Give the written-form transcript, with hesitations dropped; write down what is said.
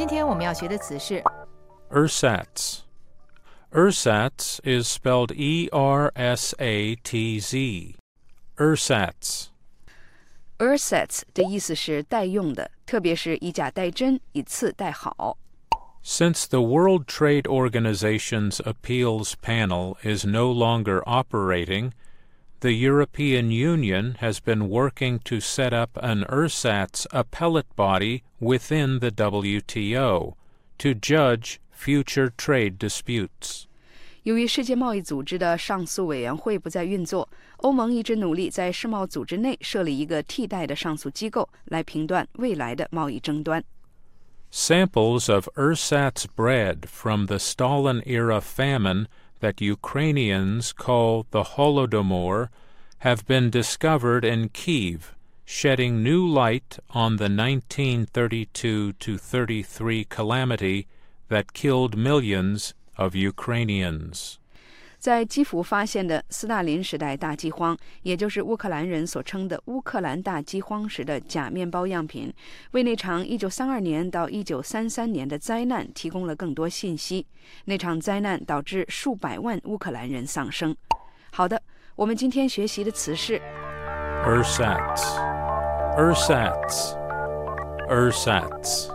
今天我们要学的词是 Ersatz. Ersatz is spelled E-R-S-A-T-Z. Ersatz. Ersatz 的意思是代用的，特别是以假代真，以次代好。 Since the World Trade Organization's appeals panel is no longer operating, the European Union has been working to set up an ersatz appellate body within the WTO to judge future trade disputes. 由于世界贸易组织的上诉委员会不再运作，欧盟一直努力在世贸组织内设立一个替代的上诉机构，来评断未来的贸易争端。 Samples of ersatz bread from the Stalin-era famine that Ukrainians call the Holodomor have been discovered in Kyiv, shedding new light on the 1932-33 calamity that killed millions of Ukrainians. 在基辅发现的斯大林时代大饥荒，也就是乌克兰人所称的乌克兰大饥荒时的假面包样品，为那场1932年到1933年的灾难提供了更多信息。那场灾难导致数百万乌克兰人丧生。好的，我们今天学习的词是 Ersatz. Ersatz. Ersatz.